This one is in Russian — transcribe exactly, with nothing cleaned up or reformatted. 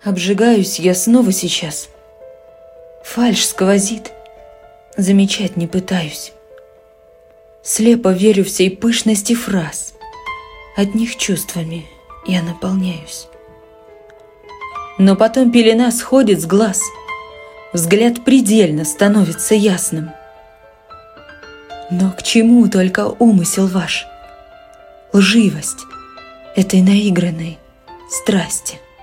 Обжигаюсь я снова сейчас. Фальшь сквозит, замечать не пытаюсь. Слепо верю всей пышности фраз. От них чувствами я наполняюсь. Но потом пелена сходит с глаз, взгляд предельно становится ясным. Но к чему только умысел ваш? Лживость этой наигранной страсти.